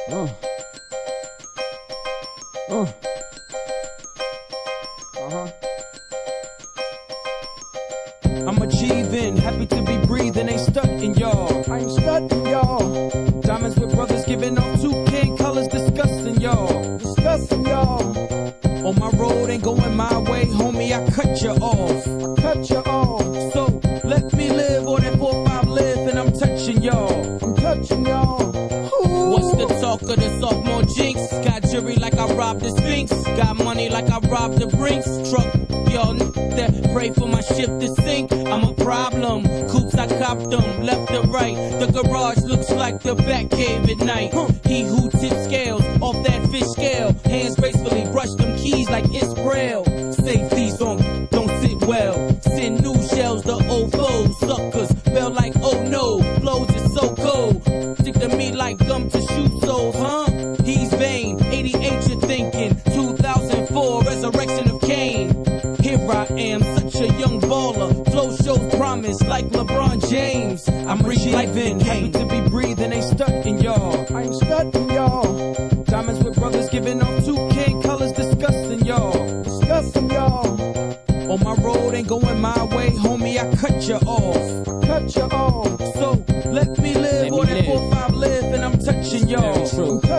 I'm achieving, happy to be breathing, ain't stuck in y'all. I ain't stuck in y'all. Diamonds with brothers giving off 2K colors, disgusting y'all. Disgusting y'all. On my road ain't going my way, homie, I cut you off. I cut you off. So let me live, or that 4-5 live, and I'm touching y'all. I'm touching y'all. Ooh. What's the talk of the sophomore jinx? Got jury like I robbed the Sphinx. Got money like I robbed the Brinks. Truck, y'all that pray for my ship to sink. I'm a problem. Coops, I copped them, left to right. The garage looks like the back cave at night. He who tips scales off that fish scale. Hands gracefully brush them keys like it's braille. Safety's don't sit well. Send new shells to old foes. Suckers feel like oh no. Flows is so cold. Stick to me like gum to shoot souls, huh? He's vain. 88 you're thinking. 2004 resurrection of Cain. Here I am, such a young baller. Flow shows promise like LeBron James. I'm reliving, happy to be breathing, ain't stuck in y'all. I ain't stuck in y'all. Diamonds with brothers giving off 2K colors, disgusting y'all. Disgusting y'all. On my road ain't going my way, homie, I cut you off. I cut you off. So let me live, or that 4-5 live, and I'm touching y'all.